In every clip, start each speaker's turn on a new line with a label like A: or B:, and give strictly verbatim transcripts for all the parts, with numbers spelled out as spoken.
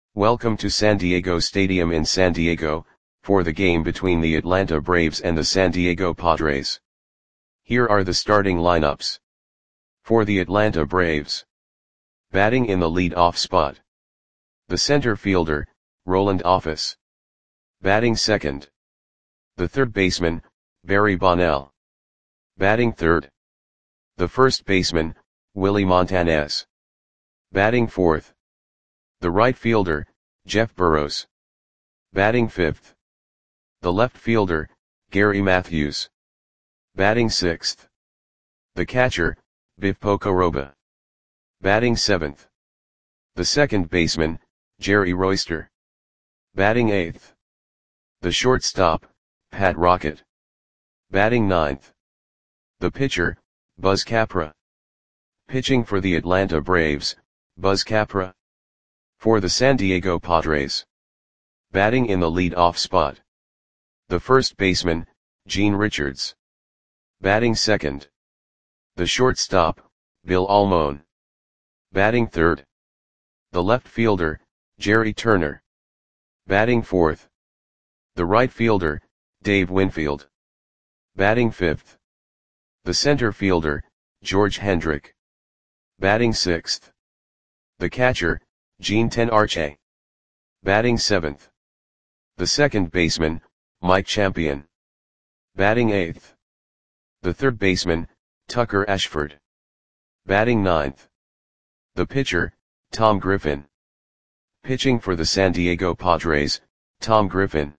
A: Welcome to San Diego Stadium in San Diego, for the game between the Atlanta Braves and the San Diego Padres. Here are the starting lineups. For the Atlanta Braves. Batting in the lead-off spot. The center fielder, Roland Office. Batting second. The third baseman, Barry Bonnell. Batting third. The first baseman, Willie Montanez. Batting fourth. The right fielder, Jeff Burroughs. Batting fifth. The left fielder, Gary Matthews. Batting sixth. The catcher, Biff Pocoroba. Batting seventh. The second baseman, Jerry Royster. Batting eighth. The shortstop, Pat Rocket. Batting ninth. The pitcher, Buzz Capra. Pitching for the Atlanta Braves, Buzz Capra. For the San Diego Padres. Batting in the lead-off spot. The first baseman, Gene Richards. Batting second. The shortstop, Bill Almon. Batting third. The left fielder, Jerry Turner. Batting fourth. The right fielder, Dave Winfield. Batting fifth. The center fielder, George Hendrick. Batting sixth. The catcher, Gene Tenarche. Batting seventh. The second baseman, Mike Champion. Batting eighth. The third baseman, Tucker Ashford. Batting ninth. The pitcher, Tom Griffin. Pitching for the San Diego Padres, Tom Griffin.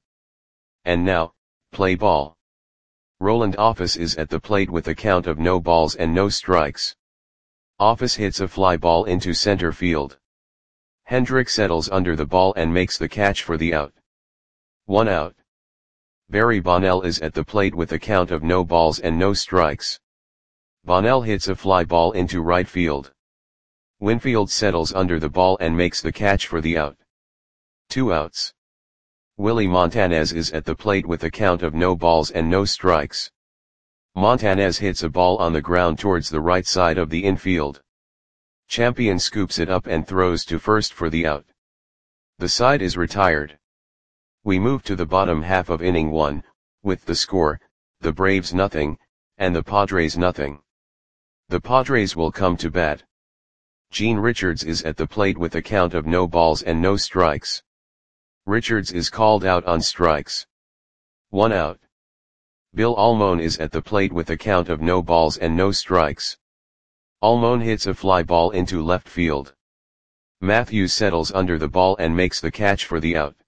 A: And now, play ball. Roland Office is at the plate with a count of no balls and no strikes. Office hits a fly ball into center field. Hendrick settles under the ball and makes the catch for the out. One out. Barry Bonnell is at the plate with a count of no balls and no strikes. Bonnell hits a fly ball into right field. Winfield settles under the ball and makes the catch for the out. Two outs. Willie Montanez is at the plate with a count of no balls and no strikes. Montanez hits a ball on the ground towards the right side of the infield. Champion scoops it up and throws to first for the out. The side is retired. We move to the bottom half of inning one, with the score, the Braves nothing, and the Padres nothing. The Padres will come to bat. Gene Richards is at the plate with a count of no balls and no strikes. Richards is called out on strikes. One out. Bill Almon is at the plate with a count of no balls and no strikes. Almon hits a fly ball into left field. Matthews settles under the ball and makes the catch for the out.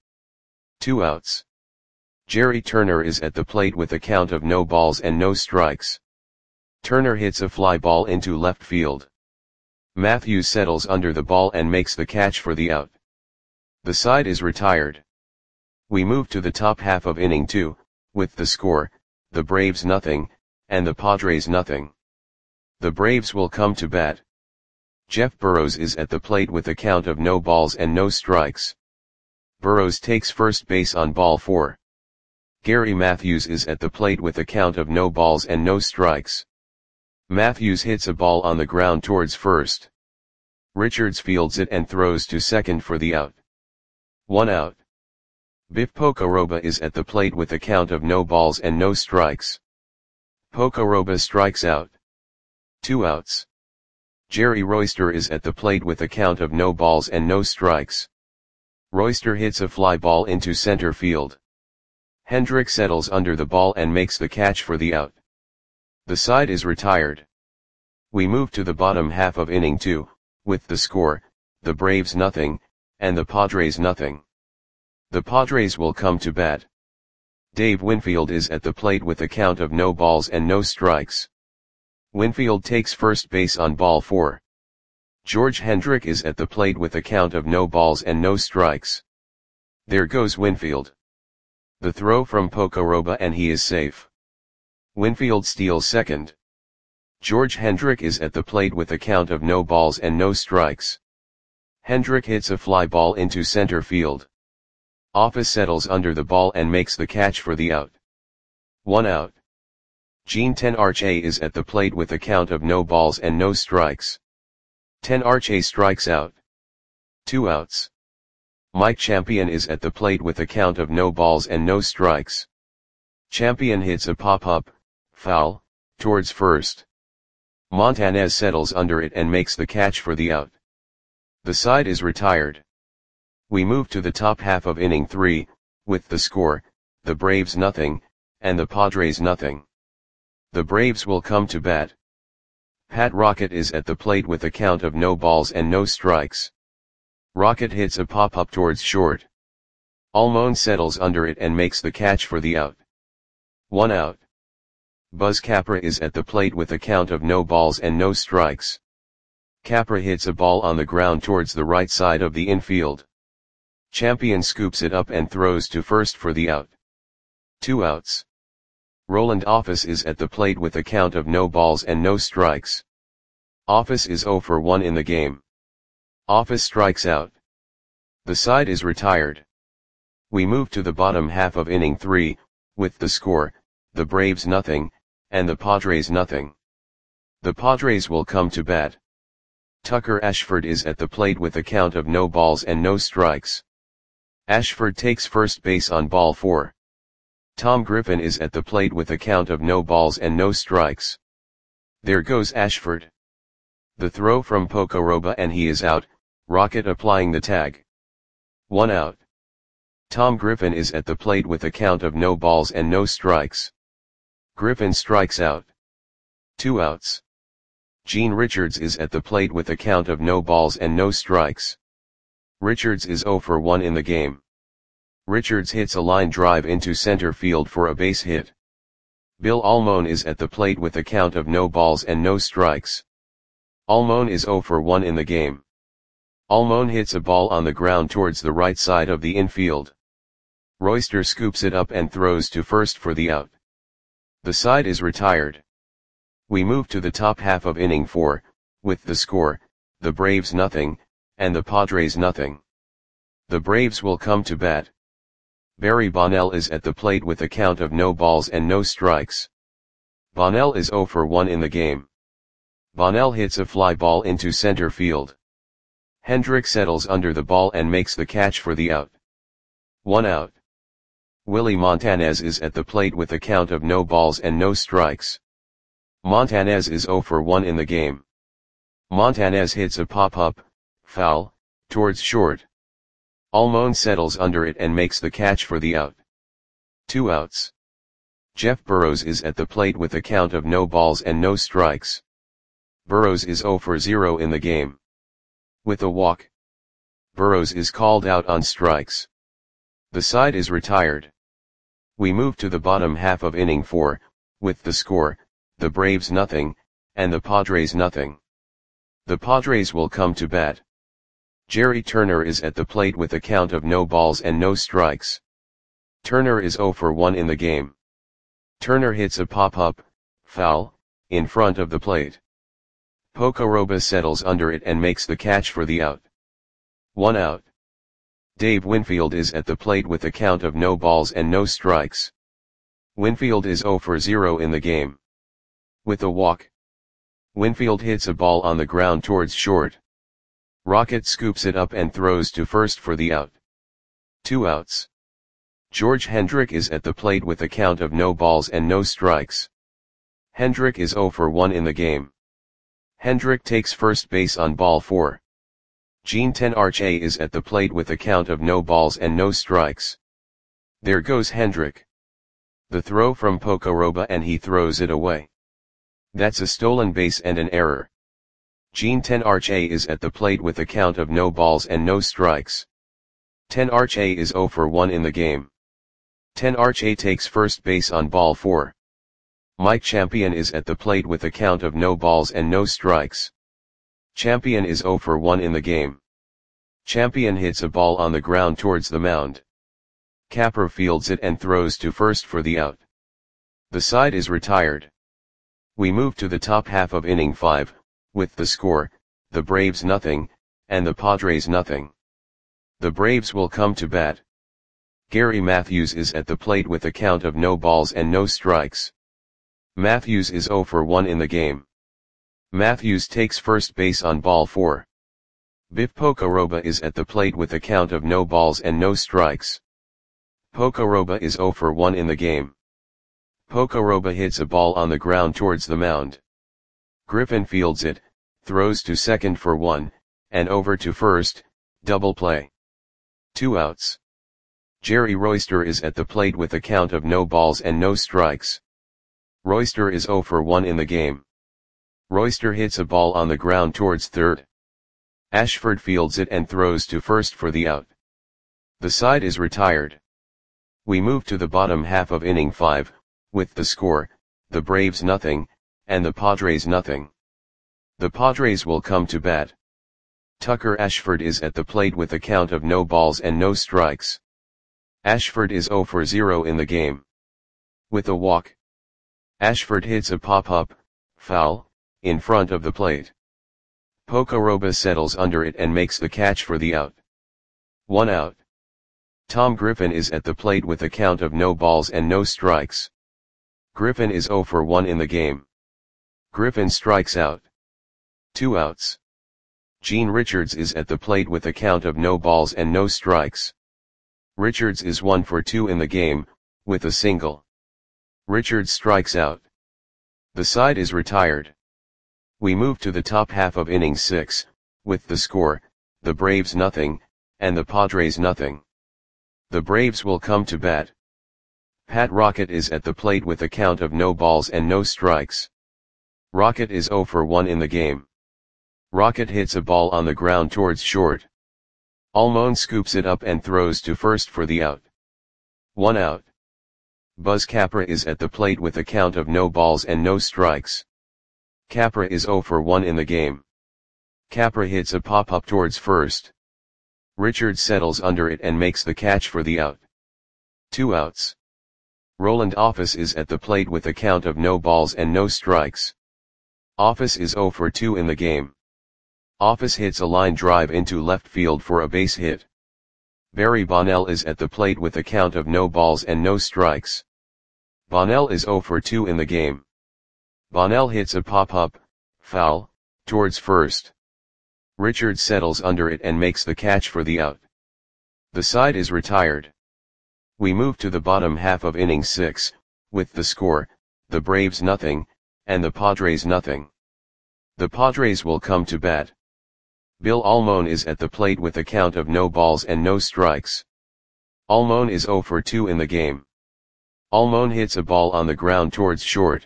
A: Two outs. Jerry Turner is at the plate with a count of no balls and no strikes. Turner hits a fly ball into left field. Matthews settles under the ball and makes the catch for the out. The side is retired. We move to the top half of inning two, with the score, the Braves nothing, and the Padres nothing. The Braves will come to bat. Jeff Burroughs is at the plate with a count of no balls and no strikes. Burroughs takes first base on ball four. Gary Matthews is at the plate with a count of no balls and no strikes. Matthews hits a ball on the ground towards first. Richards fields it and throws to second for the out. One out. Biff Pocoroba is at the plate with a count of no balls and no strikes. Pocoroba strikes out. Two outs. Jerry Royster is at the plate with a count of no balls and no strikes. Royster hits a fly ball into center field. Hendrick settles under the ball and makes the catch for the out. The side is retired. We move to the bottom half of inning two, with the score, the Braves nothing, and the Padres nothing. The Padres will come to bat. Dave Winfield is at the plate with a count of no balls and no strikes. Winfield takes first base on ball four. George Hendrick is at the plate with a count of no balls and no strikes. There goes Winfield. The throw from Pocoroba and he is safe. Winfield steals second. George Hendrick is at the plate with a count of no balls and no strikes. Hendrick hits a fly ball into center field. Office settles under the ball and makes the catch for the out. One out. Gene Tenarche is at the plate with a count of no balls and no strikes. Tenarche strikes out. Two outs. Mike Champion is at the plate with a count of no balls and no strikes. Champion hits a pop-up, foul, towards first. Montanez settles under it and makes the catch for the out. The side is retired. We move to the top half of inning three, with the score, the Braves nothing, and the Padres nothing. The Braves will come to bat. Pat Rocket is at the plate with a count of no balls and no strikes. Rocket hits a pop-up towards short. Almon settles under it and makes the catch for the out. One out. Buzz Capra is at the plate with a count of no balls and no strikes. Capra hits a ball on the ground towards the right side of the infield. Champion scoops it up and throws to first for the out. Two outs. Roland Office is at the plate with a count of no balls and no strikes. Office is zero for one in the game. Office strikes out. The side is retired. We move to the bottom half of inning three, with the score, the Braves nothing, and the Padres nothing. The Padres will come to bat. Tucker Ashford is at the plate with a count of no balls and no strikes. Ashford takes first base on ball four. Tom Griffin is at the plate with a count of no balls and no strikes. There goes Ashford. The throw from Pocoroba and he is out, Rocket applying the tag. One out. Tom Griffin is at the plate with a count of no balls and no strikes. Griffin strikes out. Two outs. Gene Richards is at the plate with a count of no balls and no strikes. Richards is zero for one in the game. Richards hits a line drive into center field for a base hit. Bill Almon is at the plate with a count of no balls and no strikes. Almon is zero for one in the game. Almon hits a ball on the ground towards the right side of the infield. Royster scoops it up and throws to first for the out. The side is retired. We move to the top half of inning four, with the score, the Braves nothing, and the Padres nothing. The Braves will come to bat. Barry Bonnell is at the plate with a count of no balls and no strikes. Bonnell is zero for one in the game. Bonnell hits a fly ball into center field. Hendrick settles under the ball and makes the catch for the out. One out. Willie Montanez is at the plate with a count of no balls and no strikes. Montanez is zero for one in the game. Montanez hits a pop-up, foul, towards short. Almon settles under it and makes the catch for the out. Two outs. Jeff Burrows is at the plate with a count of no balls and no strikes. Burrows is zero for zero in the game. With a walk. Burrows is called out on strikes. The side is retired. We move to the bottom half of inning four, with the score, the Braves nothing, and the Padres nothing. The Padres will come to bat. Jerry Turner is at the plate with a count of no balls and no strikes. Turner is zero for one in the game. Turner hits a pop-up, foul, in front of the plate. Pocoroba settles under it and makes the catch for the out. One out. Dave Winfield is at the plate with a count of no balls and no strikes. Winfield is zero for zero in the game. With a walk. Winfield hits a ball on the ground towards short. Rocket scoops it up and throws to first for the out. Two outs. George Hendrick is at the plate with a count of no balls and no strikes. Hendrick is zero for one in the game. Hendrick takes first base on ball four. Gene Tenarche is at the plate with a count of no balls and no strikes. There goes Hendrick. The throw from Pocoroba and he throws it away. That's a stolen base and an error. Gene Tenarche is at the plate with a count of no balls and no strikes. Tenarche is zero for one in the game. Tenarche takes first base on ball four. Mike Champion is at the plate with a count of no balls and no strikes. Champion is zero for one in the game. Champion hits a ball on the ground towards the mound. Capra fields it and throws to first for the out. The side is retired. We move to the top half of inning five, with the score, the Braves nothing, and the Padres nothing. The Braves will come to bat. Gary Matthews is at the plate with a count of no balls and no strikes. Matthews is zero for one in the game. Matthews takes first base on ball four. Biff Pocoroba is at the plate with a count of no balls and no strikes. Pocoroba is zero for one in the game. Pocoroba hits a ball on the ground towards the mound. Griffin fields it, throws to second for one, and over to first, double play. Two outs. Jerry Royster is at the plate with a count of no balls and no strikes. Royster is zero for one in the game. Royster hits a ball on the ground towards third. Ashford fields it and throws to first for the out. The side is retired. We move to the bottom half of inning five, with the score, the Braves nothing, and the Padres nothing. The Padres will come to bat. Tucker Ashford is at the plate with a count of no balls and no strikes. Ashford is zero for zero in the game. With a walk. Ashford hits a pop-up, foul, in front of the plate. Pocoroba settles under it and makes the catch for the out. One out. Tom Griffin is at the plate with a count of no balls and no strikes. Griffin is zero for one in the game. Griffin strikes out. Two outs. Gene Richards is at the plate with a count of no balls and no strikes. Richards is one for two in the game, with a single. Richards strikes out. The side is retired. We move to the top half of inning six, with the score, the Braves nothing, and the Padres nothing. The Braves will come to bat. Pat Rocket is at the plate with a count of no balls and no strikes. Rocket is zero for one in the game. Rocket hits a ball on the ground towards short. Almon scoops it up and throws to first for the out. One out. Buzz Capra is at the plate with a count of no balls and no strikes. Capra is zero for one in the game. Capra hits a pop-up towards first. Richards settles under it and makes the catch for the out. Two outs. Roland Office is at the plate with a count of no balls and no strikes. Office is zero for two in the game. Office hits a line drive into left field for a base hit. Barry Bonnell is at the plate with a count of no balls and no strikes. Bonnell is zero for two in the game. Bonnell hits a pop-up, foul, towards first. Richards settles under it and makes the catch for the out. The side is retired. We move to the bottom half of inning six, with the score, the Braves nothing, and the Padres nothing. The Padres will come to bat. Bill Almon is at the plate with a count of no balls and no strikes. Almon is zero for two in the game. Almon hits a ball on the ground towards short.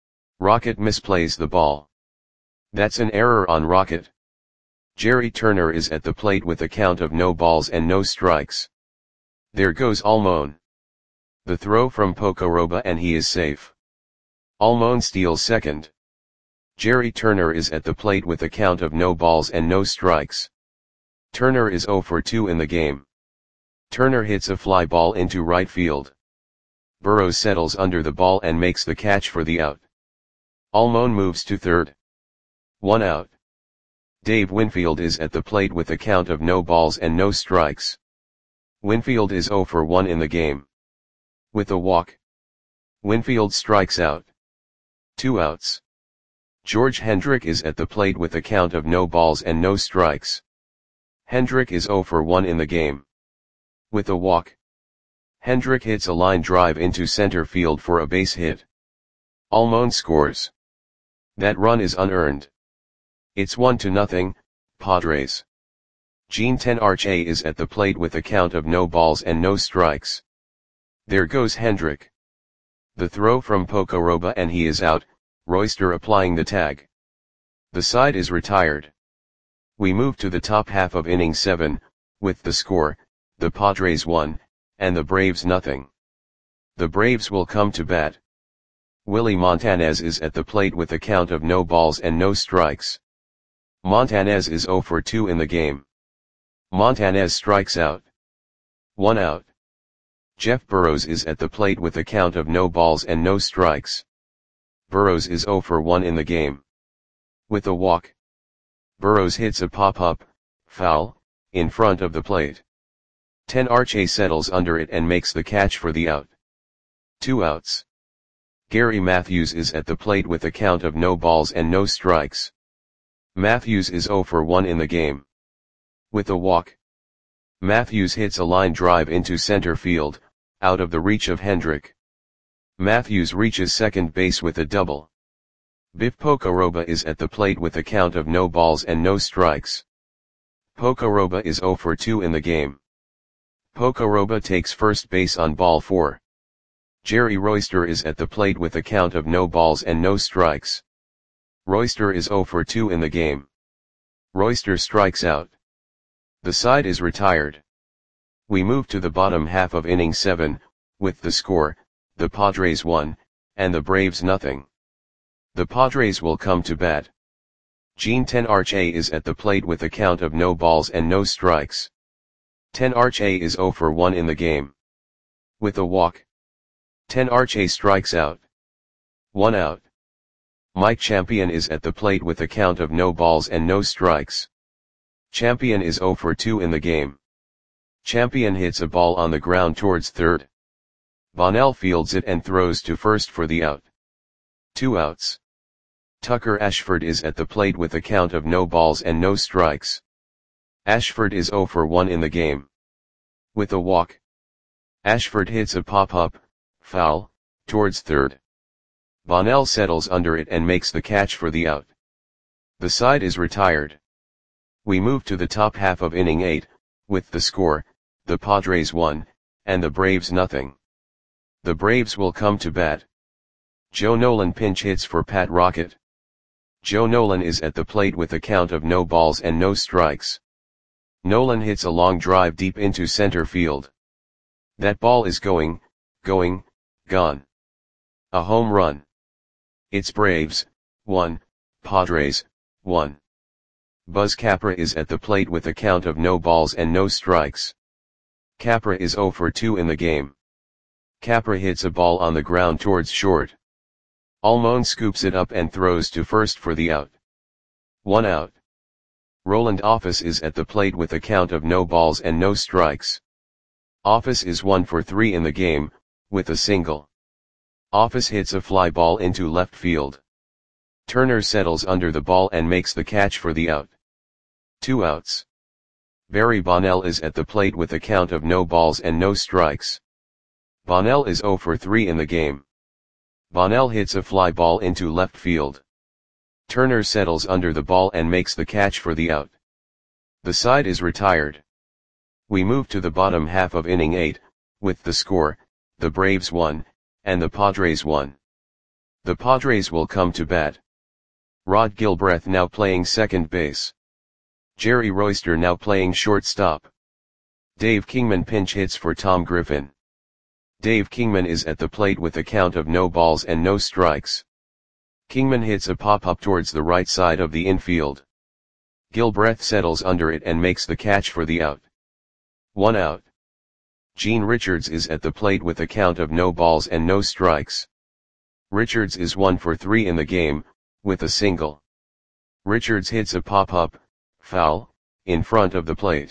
A: Rocket misplays the ball. That's an error on Rocket. Jerry Turner is at the plate with a count of no balls and no strikes. There goes Almon. The throw from Pocoroba and he is safe. Almon steals second. Jerry Turner is at the plate with a count of no balls and no strikes. Turner is zero for two in the game. Turner hits a fly ball into right field. Burrows settles under the ball and makes the catch for the out. Almon moves to third. One out. Dave Winfield is at the plate with a count of no balls and no strikes. Winfield is zero for one in the game. With a walk. Winfield strikes out. Two outs. George Hendrick is at the plate with a count of no balls and no strikes. Hendrick is zero for one in the game. With a walk. Hendrick hits a line drive into center field for a base hit. Almon scores. That run is unearned. It's one to nothing, Padres. Gene Tenarche is at the plate with a count of no balls and no strikes. There goes Hendrick. The throw from Pocoroba and he is out, Royster applying the tag. The side is retired. We move to the top half of inning seven, with the score, the Padres one, and the Braves nothing. The Braves will come to bat. Willie Montanez is at the plate with a count of no balls and no strikes. Montanez is zero for two in the game. Montanez strikes out. One out. Jeff Burrows is at the plate with a count of no balls and no strikes. Burrows is zero for one in the game. With a walk. Burrows hits a pop-up, foul, in front of the plate. Tenarche settles under it and makes the catch for the out. Two outs. Gary Matthews is at the plate with a count of no balls and no strikes. Matthews is zero for one in the game. With a walk, Matthews hits a line drive into center field, out of the reach of Hendrick. Matthews reaches second base with a double. Biff Pocoroba is at the plate with a count of no balls and no strikes. Pocoroba is zero for two in the game. Pocoroba takes first base on ball four. Jerry Royster is at the plate with a count of no balls and no strikes. Royster is zero for two in the game. Royster strikes out. The side is retired. We move to the bottom half of inning seven, with the score, the Padres one, and the Braves nothing. The Padres will come to bat. Gene Tenarche is at the plate with a count of no balls and no strikes. Tenarche is zero for one in the game. With a walk, Tenarche strikes out. One out. Mike Champion is at the plate with a count of no balls and no strikes. Champion is zero for two in the game. Champion hits a ball on the ground towards third. Bonnell fields it and throws to first for the out. Two outs. Tucker Ashford is at the plate with a count of no balls and no strikes. Ashford is zero for one in the game. With a walk, Ashford hits a pop-up, foul, towards third. Bonnell settles under it and makes the catch for the out. The side is retired. We move to the top half of inning eight, with the score, the Padres one, and the Braves nothing. The Braves will come to bat. Joe Nolan pinch hits for Pat Rocket. Joe Nolan is at the plate with a count of no balls and no strikes. Nolan hits a long drive deep into center field. That ball is going, going, gone. A home run. It's Braves, one, Padres, one. Buzz Capra is at the plate with a count of no balls and no strikes. Capra is zero for two in the game. Capra hits a ball on the ground towards short. Almon scoops it up and throws to first for the out. One out. Roland Office is at the plate with a count of no balls and no strikes. Office is one for three in the game, with a single. Office hits a fly ball into left field. Turner settles under the ball and makes the catch for the out. Two outs. Barry Bonnell is at the plate with a count of no balls and no strikes. Bonnell is zero for three in the game. Bonnell hits a fly ball into left field. Turner settles under the ball and makes the catch for the out. The side is retired. We move to the bottom half of inning eight, with the score, the Braves one, and the Padres one. The Padres will come to bat. Rod Gilbreth now playing second base. Jerry Royster now playing shortstop. Dave Kingman pinch hits for Tom Griffin. Dave Kingman is at the plate with a count of no balls and no strikes. Kingman hits a pop-up towards the right side of the infield. Gilbreth settles under it and makes the catch for the out. One out. Gene Richards is at the plate with a count of no balls and no strikes. Richards is one for three in the game, with a single. Richards hits a pop-up, foul, in front of the plate.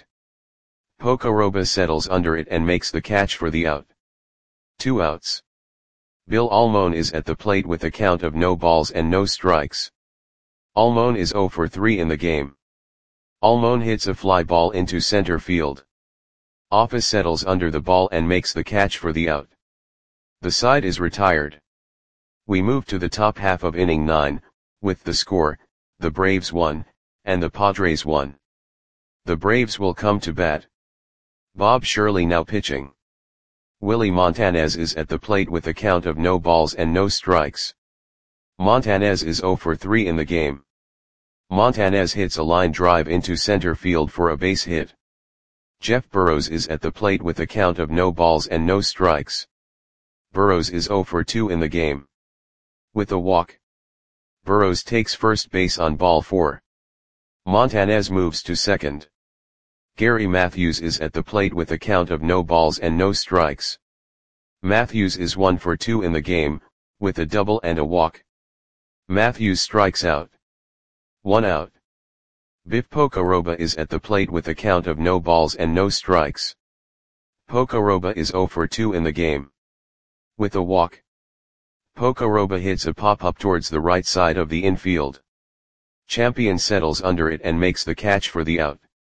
A: Pocoroba settles under it and makes the catch for the out. Two outs. Bill Almon is at the plate with a count of no balls and no strikes. Almon is zero for three in the game. Almon hits a fly ball into center field. Office settles under the ball and makes the catch for the out. The side is retired. We move to the top half of inning nine, with the score, the Braves one, and the Padres one. The Braves will come to bat. Bob Shirley now pitching. Willie Montanez is at the plate with a count of no balls and no strikes. Montanez is zero for three in the game. Montanez hits a line drive into center field for a base hit. Jeff Burrows is at the plate with a count of no balls and no strikes. Burrows is zero for two in the game. With a walk, Burrows takes first base on ball four. Montanez moves to second. Gary Matthews is at the plate with a count of no balls and no strikes. Matthews is one for two in the game, with a double and a walk. Matthews strikes out. One out. Biff Pocoroba is at the plate with a count of no balls and no strikes. Pocoroba is zero for two in the game. With a walk, Pocoroba hits a pop-up towards the right side of the infield. Champion settles under it and makes the catch for the out.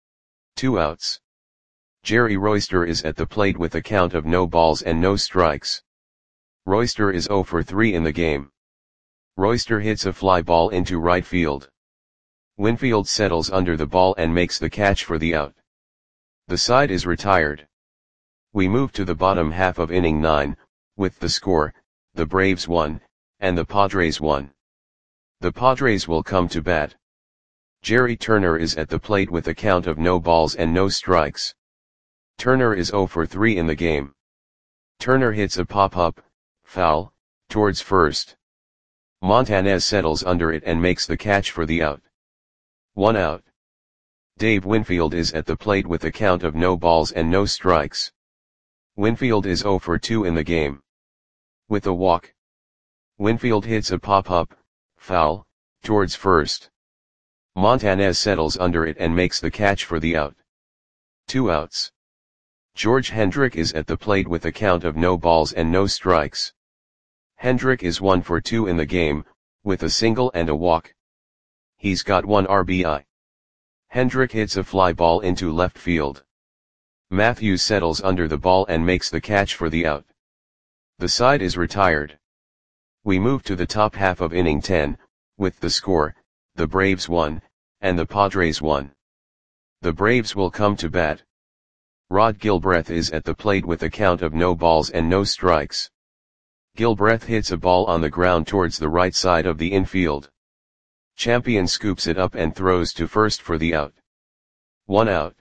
A: Two outs. Jerry Royster is at the plate with a count of no balls and no strikes. Royster is oh for three in the game. Royster hits a fly ball into right field. Winfield settles under the ball and makes the catch for the out. The side is retired. We move to the bottom half of inning nine, with the score, the Braves won, and the Padres won. The Padres will come to bat. Jerry Turner is at the plate with a count of no balls and no strikes. Turner is oh for three in the game. Turner hits a pop-up, foul, towards first. Montanez settles under it and makes the catch for the out. One out. Dave Winfield is at the plate with a count of no balls and no strikes. Winfield is oh for two in the game. With a walk. Winfield hits a pop-up, foul, towards first. Montanez settles under it and makes the catch for the out. Two outs. George Hendrick is at the plate with a count of no balls and no strikes. Hendrick is one for two in the game, with a single and a walk. He's got one R B I. Hendrick hits a fly ball into left field. Matthews settles under the ball and makes the catch for the out. The side is retired. We move to the top half of inning ten, with the score, the Braves won, and the Padres won. The Braves will come to bat. Rod Gilbreth is at the plate with a count of no balls and no strikes. Gilbreth hits a ball on the ground towards the right side of the infield. Champion scoops it up and throws to first for the out. One out.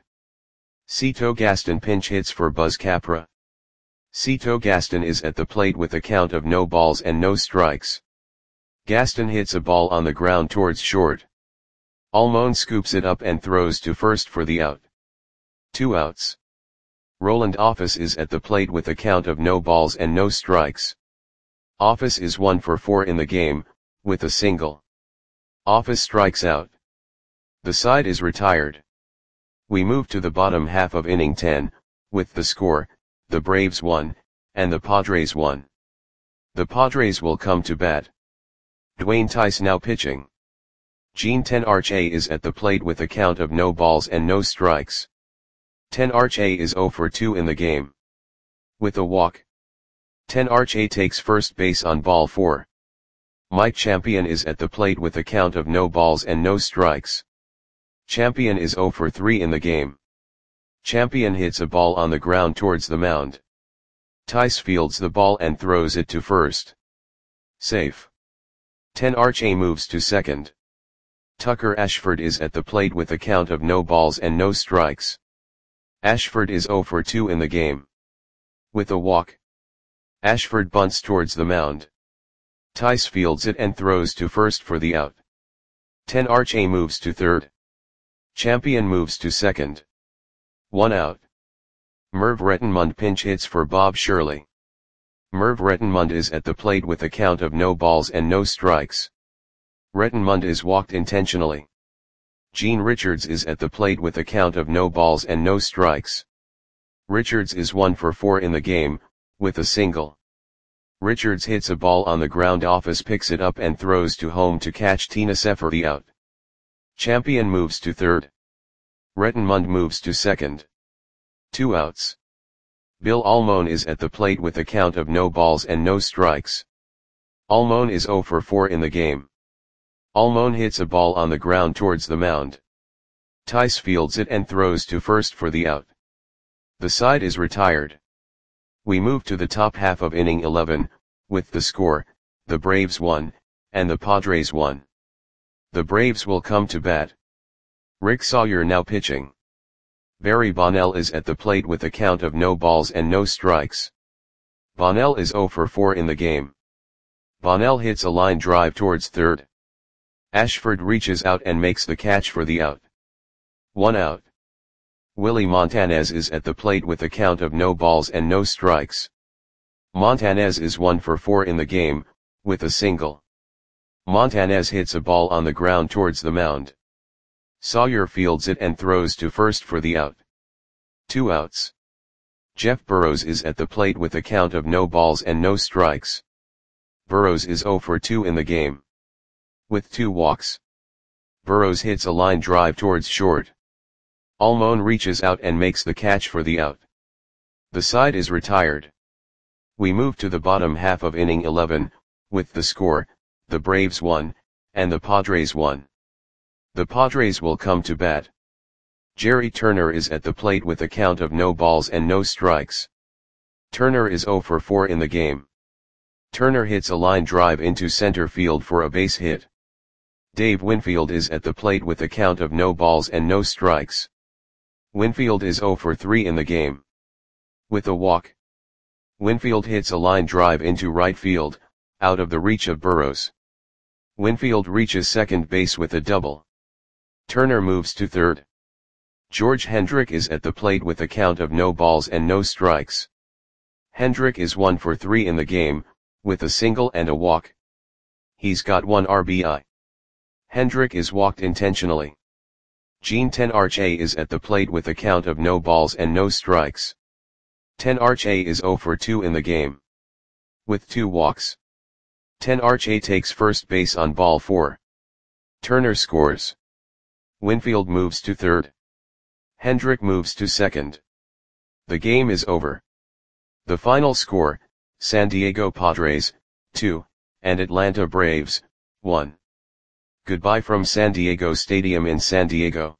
A: Cito Gaston pinch hits for Buzz Capra. Cito Gaston is at the plate with a count of no balls and no strikes. Gaston hits a ball on the ground towards short. Almon scoops it up and throws to first for the out. Two outs. Roland Office is at the plate with a count of no balls and no strikes. Office is one for four in the game, with a single. Office strikes out. The side is retired. We move to the bottom half of inning ten, with the score, the Braves won, and the Padres won. The Padres will come to bat. Dwayne Tice now pitching. Gene Tenarche is at the plate with a count of no balls and no strikes. Tenarche is oh for two in the game. With a walk. Tenarche takes first base on ball four. Mike Champion is at the plate with a count of no balls and no strikes. Champion is oh for three in the game. Champion hits a ball on the ground towards the mound. Tice fields the ball and throws it to first. Safe. Tenarche moves to second. Tucker Ashford is at the plate with a count of no balls and no strikes. Ashford is oh for two in the game. With a walk. Ashford bunts towards the mound. Tice fields it and throws to first for the out. Tenarche moves to third. Champion moves to second. One out. Merv Rettenmund pinch hits for Bob Shirley. Merv Rettenmund is at the plate with a count of no balls and no strikes. Rettenmund is walked intentionally. Gene Richards is at the plate with a count of no balls and no strikes. Richards is one for four in the game, with a single. Richards hits a ball on the ground. Office picks it up and throws to home to catch Tina Seferi out. Champion moves to third. Rettenmund moves to second. Two outs. Bill Almon is at the plate with a count of no balls and no strikes. Almon is oh for four in the game. Almon hits a ball on the ground towards the mound. Tice fields it and throws to first for the out. The side is retired. We move to the top half of inning eleven, with the score, the Braves won, and the Padres won. The Braves will come to bat. Rick Sawyer now pitching. Barry Bonnell is at the plate with a count of no balls and no strikes. Bonnell is oh for four in the game. Bonnell hits a line drive towards third. Ashford reaches out and makes the catch for the out. One out. Willie Montanez is at the plate with a count of no balls and no strikes. Montanez is one for four in the game, with a single. Montanez hits a ball on the ground towards the mound. Sawyer fields it and throws to first for the out. Two outs. Jeff Burrows is at the plate with a count of no balls and no strikes. Burrows is oh for two in the game. With two walks. Burrows hits a line drive towards short. Almon reaches out and makes the catch for the out. The side is retired. We move to the bottom half of inning eleven, with the score, the Braves won, and the Padres won. The Padres will come to bat. Jerry Turner is at the plate with a count of no balls and no strikes. Turner is zero for four in the game. Turner hits a line drive into center field for a base hit. Dave Winfield is at the plate with a count of no balls and no strikes. Winfield is zero for three in the game. With a walk, Winfield hits a line drive into right field, out of the reach of Burrows. Winfield reaches second base with a double. Turner moves to third. George Hendrick is at the plate with a count of no balls and no strikes. Hendrick is one for three in the game, with a single and a walk. He's got one R B I. Hendrick is walked intentionally. Gene Tenarche is at the plate with a count of no balls and no strikes. Tenarche is zero for two in the game. With two walks. Tenarche takes first base on ball four. Turner scores. Winfield moves to third. Hendrick moves to second. The game is over. The final score, San Diego Padres, two, and Atlanta Braves, one. Goodbye from San Diego Stadium in San Diego.